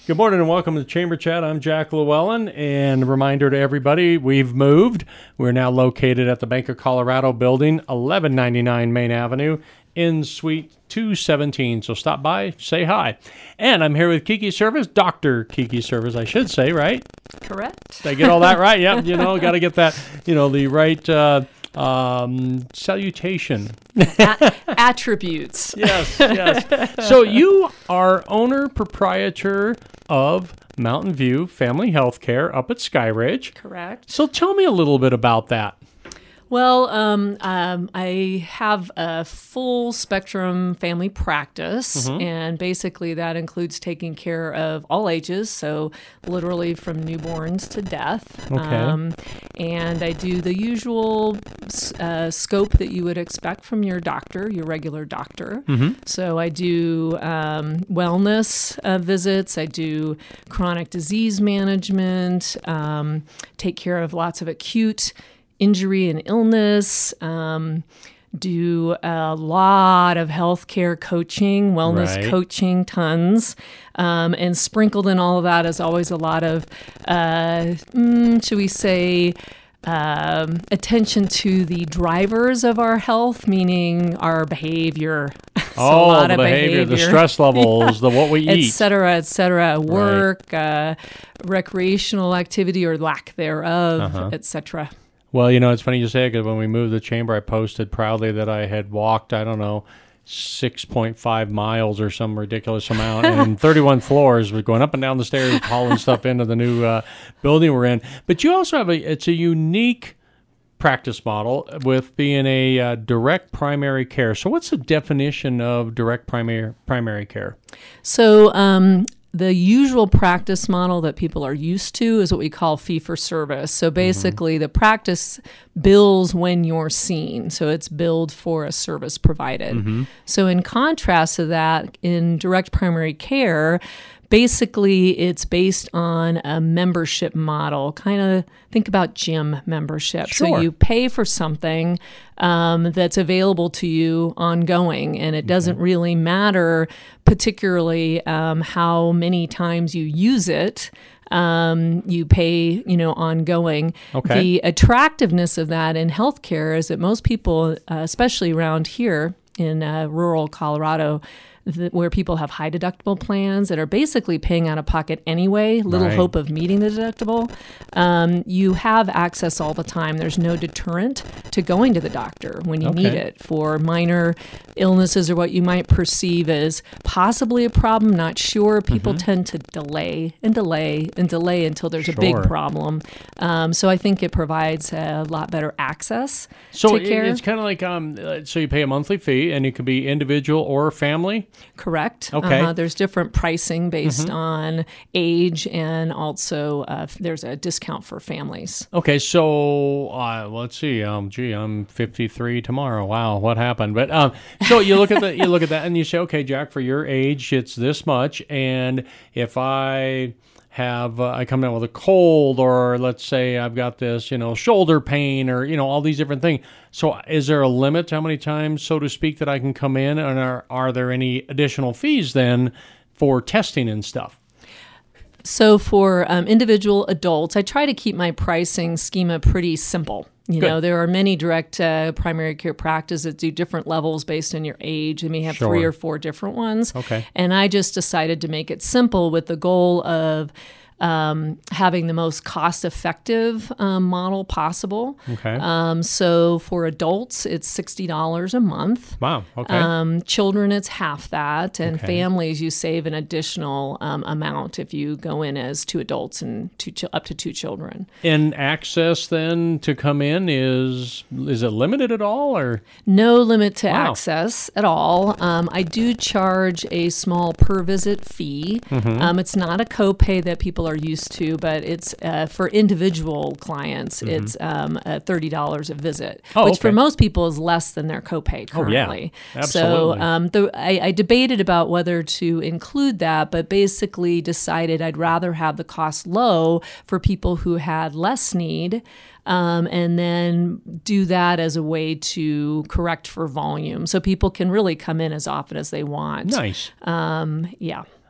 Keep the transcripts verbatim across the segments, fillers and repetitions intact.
Good morning and welcome to Chamber Chat. I'm Jack Llewellyn, and a reminder to everybody, we've moved. We're now located at the Bank of Colorado building, eleven ninety-nine Main Avenue in Suite two seventeen. So stop by, say hi. And I'm here with Kiki Service, Doctor Kiki Service, I should say, right? Correct. Did I get all that right? Yep, you know, got to get that, you know, the right uh, um, salutation. A- attributes. Yes, yes. So you are owner, proprietor of Mountain View Family Healthcare up at Sky Ridge. Correct. So tell me a little bit about that. Well, um, um, I have a full spectrum family practice, mm-hmm. and basically that includes taking care of all ages, so literally from newborns to death. Okay. Um, and I do the usual uh, scope that you would expect from your doctor, your regular doctor. Mm-hmm. So I do um, wellness uh, visits, I do chronic disease management, um, take care of lots of acute injury and illness, um, do a lot of healthcare coaching, wellness right. coaching, tons. Um, and sprinkled in all of that is always a lot of, uh, mm, should we say, um, attention to the drivers of our health, meaning our behavior. So oh, a lot the of behavior, behavior, the stress levels, the what we et eat. cetera, et cetera, work, right. uh, recreational activity or lack thereof, Uh-huh. et cetera. Well, you know, it's funny you say it because when we moved the chamber, I posted proudly that I had walked, I don't know, six point five miles or some ridiculous amount, and thirty-one floors. We're going up and down the stairs, hauling stuff into the new uh, building we're in. But you also have a, it's a unique practice model with being a uh, direct primary care. So what's the definition of direct primary primary care? So, um, the usual practice model that people are used to is what we call fee-for-service. So basically, mm-hmm. the practice bills when you're seen. So it's billed for a service provided. Mm-hmm. So in contrast to that, in direct primary care, basically it's based on a membership model. Kind of think about gym membership. Sure. So you pay for something um, that's available to you ongoing, and it doesn't okay. really matter particularly um, how many times you use it. Um, you pay, you know, ongoing. Okay. The attractiveness of that in healthcare is that most people, uh, especially around here in uh, rural Colorado, th- where people have high deductible plans that are basically paying out of pocket anyway, little right. hope of meeting the deductible, um, you have access all the time. There's no deterrent to going to the doctor when you okay. need it for minor illnesses or what you might perceive as possibly a problem, not sure. People mm-hmm. tend to delay and delay and delay until there's sure. a big problem. Um, so I think it provides a lot better access so to care. It's kind of like, um, so you pay a monthly fee, and it could be individual or family? Correct. Okay. Uh-huh. There's different pricing based mm-hmm. on age, and also uh, there's a discount for families. Okay, so uh, let's see. Um, gee, I'm fifty-three tomorrow. Wow, what happened? But um, so you look at the you look at that, and you say, okay, Jack, for your age, it's this much, and if I have uh, I come down with a cold, or let's say I've got this, you know, shoulder pain, or you know, all these different things. So is there a limit to how many times, so to speak, that I can come in, and are are there any additional fees then for testing and stuff? So for um, individual adults, I try to keep my pricing schema pretty simple. You Good. know, there are many direct uh, primary care practices that do different levels based on your age. They may have Sure. three or four different ones. Okay. And I just decided to make it simple with the goal of um, having the most cost-effective um, model possible. Okay. Um, so for adults, it's sixty dollars a month. Wow. Okay. Um, children, it's half that. And Okay. families, you save an additional um, amount if you go in as two adults and two ch- up to two children. And access then to come in is is it limited at all, or No limit to Wow. access at all. Um, I do charge a small per visit fee. Mm-hmm. Um, it's not a copay that people are used to, but it's uh, for individual clients. Mm-hmm. It's um, uh, thirty dollars a visit, Oh, which okay. for most people is less than their copay Oh, yeah. currently. Absolutely. So um, the, I, I debated about whether to include that, but basically decided I'd rather have the cost low for people who had less need. Um, and then do that as a way to correct for volume. So people can really come in as often as they want. nice? Um, yeah.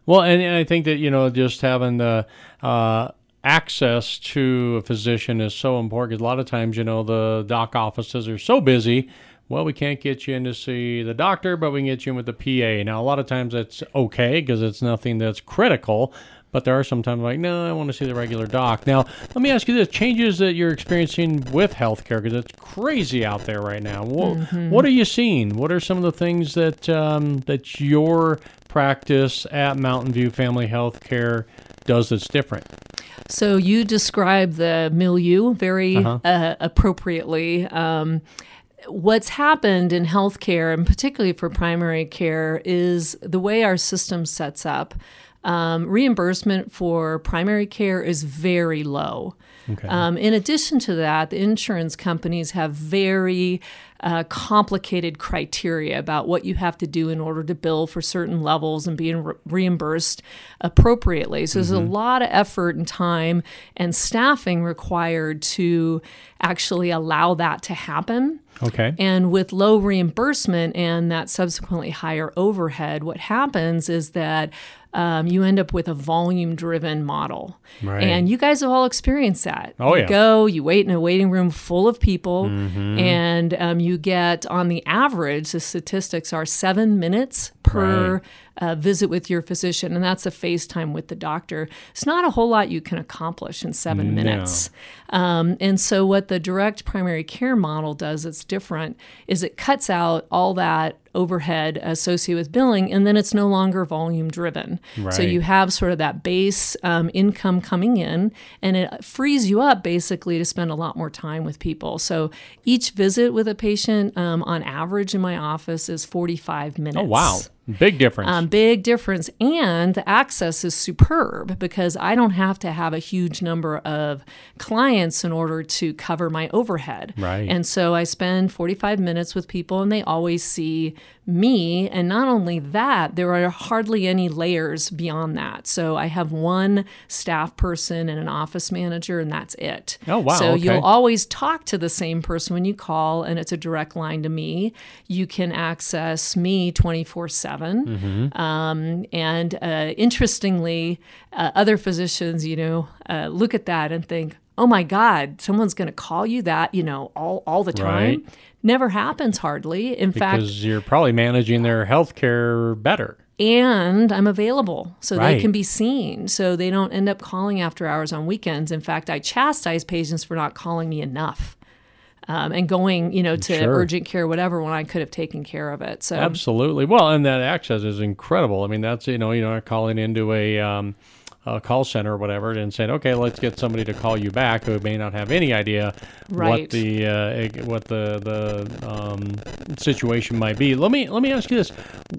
Well, and, and I think that, you know, just having the uh, access to a physician is so important. 'Cause a lot of times, you know, the doc offices are so busy. Well, we can't get you in to see the doctor, but we can get you in with the P A. Now, a lot of times that's okay because it's nothing that's critical. But there are some times like, no, I want to see the regular doc. Now, let me ask you this. Changes that you're experiencing with healthcare, because it's crazy out there right now. What, mm-hmm. what are you seeing? What are some of the things that um, that your practice at Mountain View Family Healthcare does that's different? So you describe the milieu very uh-huh. uh, appropriately. Um, what's happened in healthcare, and particularly for primary care, is the way our system sets up. Um, reimbursement for primary care is very low. Okay. Um, in addition to that, the insurance companies have very uh, complicated criteria about what you have to do in order to bill for certain levels and being re- reimbursed appropriately. So mm-hmm. there's a lot of effort and time and staffing required to actually allow that to happen. Okay. And with low reimbursement and that subsequently higher overhead, what happens is that Um, you end up with a volume-driven model. Right. And you guys have all experienced that. Oh, you yeah. go, you wait in a waiting room full of people, mm-hmm. and um, you get, on the average, the statistics are seven minutes per right. uh, visit with your physician, and that's a FaceTime with the doctor. It's not a whole lot you can accomplish in seven no. minutes. Um, and so what the direct primary care model does that's different is it cuts out all that overhead associated with billing, and then it's no longer volume driven. Right. So you have sort of that base um, income coming in, and it frees you up basically to spend a lot more time with people. So each visit with a patient um, on average in my office is forty-five minutes. Oh, wow. Big difference. Um, big difference. And the access is superb because I don't have to have a huge number of clients in order to cover my overhead. Right. And so I spend forty-five minutes with people and they always see me. And not only that, there are hardly any layers beyond that. So I have one staff person and an office manager, and that's it. Oh, wow. So okay. you'll always talk to the same person when you call, and it's a direct line to me. You can access me twenty-four seven. Mm-hmm. Um, and uh, interestingly, uh, other physicians, you know, uh, look at that and think, oh my God, someone's going to call you that, you know, all, all the time. Right. Never happens hardly. In because fact, because you're probably managing their health care better. And I'm available, so right. they can be seen, so they don't end up calling after hours on weekends. In fact, I chastise patients for not calling me enough. Um, and going, you know, to sure. urgent care, whatever, when I could have taken care of it. So absolutely. Well, and that access is incredible. I mean, that's, you know, you know, calling into a, um, a call center or whatever and saying, okay, let's get somebody to call you back who may not have any idea right. what the uh, what the the um, situation might be. Let me let me ask you this: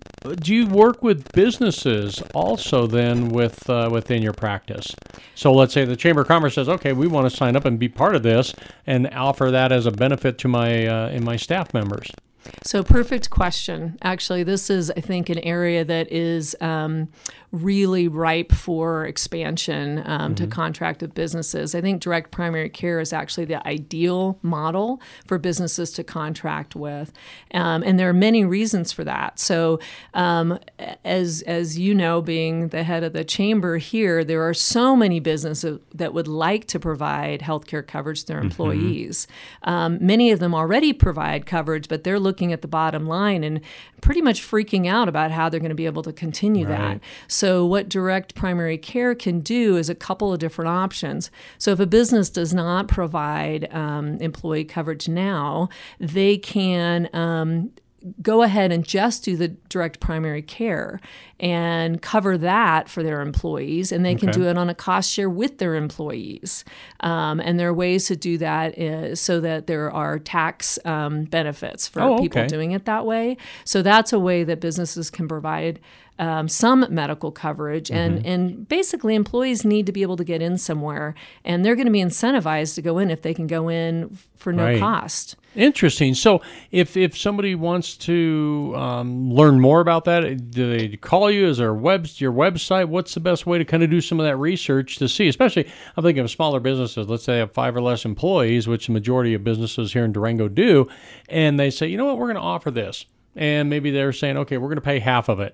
do you work with businesses also then with uh, within your practice? So let's say the Chamber of Commerce says, okay, we want to sign up and be part of this and offer that as a benefit to my uh, in my staff members. So perfect question. Actually, this is, I think, an area that is um, really ripe for expansion um, mm-hmm. to contract with businesses. I think direct primary care is actually the ideal model for businesses to contract with. Um, and there are many reasons for that. So um, as, as you know, being the head of the chamber here, there are so many businesses that would like to provide healthcare coverage to their employees. Mm-hmm. Um, many of them already provide coverage, but they're looking at the bottom line and pretty much freaking out about how they're going to be able to continue right. that. So what direct primary care can do is a couple of different options. So if a business does not provide um, employee coverage now, they can um, go ahead and just do the direct primary care and cover that for their employees, and they can okay. do it on a cost share with their employees. Um, and there are ways to do that is, so that there are tax um, benefits for oh, people okay. doing it that way. So that's a way that businesses can provide Um, some medical coverage, and, mm-hmm. and basically employees need to be able to get in somewhere, and they're going to be incentivized to go in if they can go in for no right. cost. Interesting. So if, if somebody wants to um, learn more about that, do they call you? Is there a web, your website? What's the best way to kind of do some of that research to see? Especially, I'm thinking of smaller businesses. Let's say they have five or less employees, which the majority of businesses here in Durango do, and they say, you know what, we're going to offer this. And maybe they're saying, okay, we're going to pay half of it.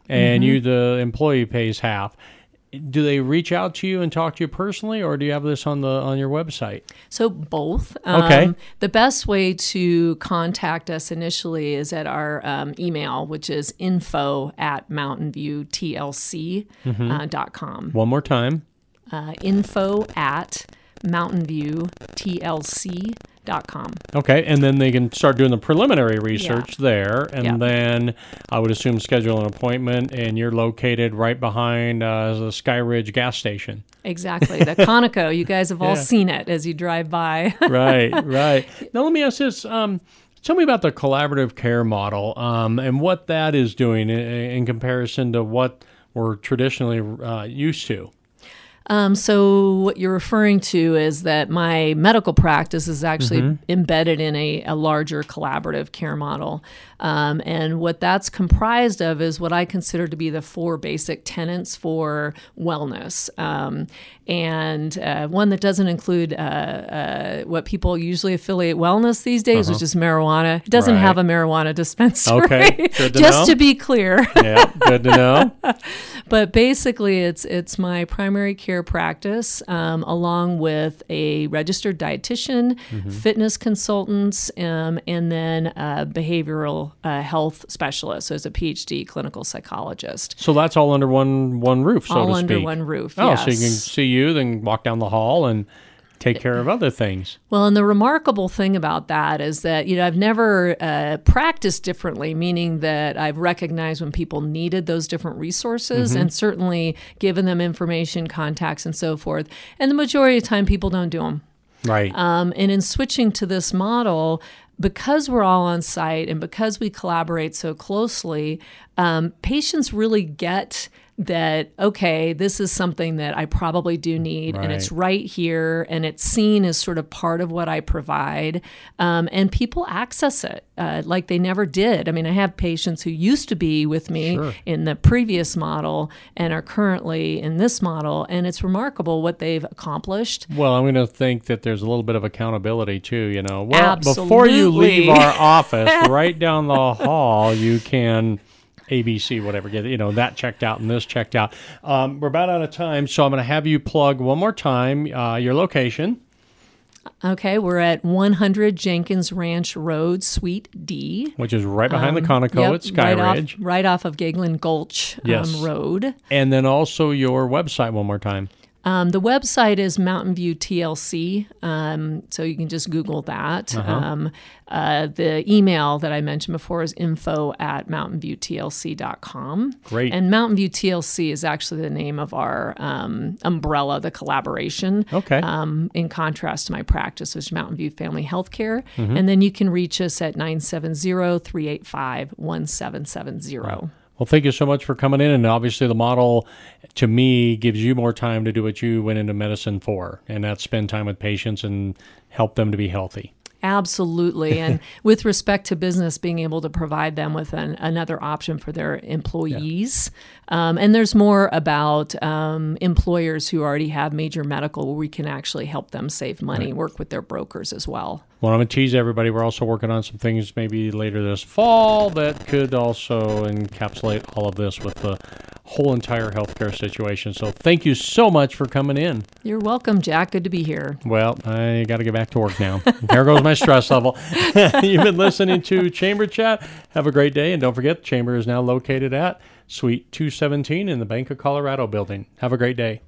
and Mm-hmm. you, the employee, pays half. Do they reach out to you and talk to you personally, or do you have this on the on your website? So both. Okay. Um, the best way to contact us initially is at our um, email, which is info at mountain view t l c dot com. One more time. Uh, info at mountain view t l c dot com. Okay, and then they can start doing the preliminary research Yeah. there, and Yeah. then I would assume schedule an appointment, and you're located right behind uh, the Sky Ridge gas station. Exactly. The Conoco. You guys have all Yeah. seen it as you drive by. Right, right. Now let me ask this. Um, tell me about the collaborative care model um, and what that is doing in, in comparison to what we're traditionally uh, used to. Um, so what you're referring to is that my medical practice is actually Mm-hmm. embedded in a, a larger collaborative care model. Um, and what that's comprised of is what I consider to be the four basic tenets for wellness. Um, and uh, one that doesn't include uh, uh, what people usually affiliate wellness these days, Uh-huh. which is marijuana. It doesn't Right. have a marijuana dispensary. Okay, good to Just know. to be clear. Yeah, good to know. But basically, it's it's my primary care practice, um, along with a registered dietitian, fitness consultants, um, and then a behavioral uh, health specialist. So, it's a P H D clinical psychologist, So that's all under one one roof, so all to under speak. one roof. Oh, yes. so you can see you, then walk down the hall and take care of other things. Well, and the remarkable thing about that is that, you know, I've never uh, practiced differently, meaning that I've recognized when people needed those different resources and certainly given them information, contacts, and so forth. And the majority of the time, people don't do them. Right. Um, and in switching to this model, because we're all on site and because we collaborate so closely, um, patients really get that, okay, this is something that I probably do need, and it's right here, and it's seen as sort of part of what I provide, um, and people access it uh, like they never did. I mean, I have patients who used to be with me Sure. in the previous model and are currently in this model, and it's remarkable what they've accomplished. Well, I'm going to think that there's a little bit of accountability too, you know. Well, before you Absolutely. leave our office, right down the hall, you can A B C, whatever, get, you know, that checked out and this checked out. Um, we're about out of time, so I'm going to have you plug one more time uh, your location. Okay, we're at one hundred Jenkins Ranch Road, Suite D. Which is right behind the Conoco Yep, at Sky right Ridge. Off, right off of Gaglen Gulch Yes. um, Road. And then also your website one more time. Um, the website is Mountain View T L C, um, so you can just Google that. Uh-huh. Um, uh, the email that I mentioned before is info at mountain view t l c dot com. Great. And Mountain View T L C is actually the name of our um, umbrella, the collaboration. Okay. Um, in contrast to my practice, which is Mountain View Family Healthcare. Mm-hmm. And then you can reach us at nine seven zero, three eight five, one seven seven zero. Well, thank you so much for coming in. And obviously, the model, to me, gives you more time to do what you went into medicine for, and that's spend time with patients and help them to be healthy. Absolutely. And with respect to business, being able to provide them with an, another option for their employees. Um, and there's more about um, employers who already have major medical where we can actually help them save money, work with their brokers as well. Well, I'm going to tease everybody. We're also working on some things maybe later this fall that could also encapsulate all of this with the whole entire healthcare situation. So thank you so much for coming in. You're welcome, Jack. Good to be here. Well, I got to get back to work now. There goes my stress level. You've been listening to Chamber Chat. Have a great day. And don't forget, Chamber is now located at Suite two seventeen in the Bank of Colorado building. Have a great day.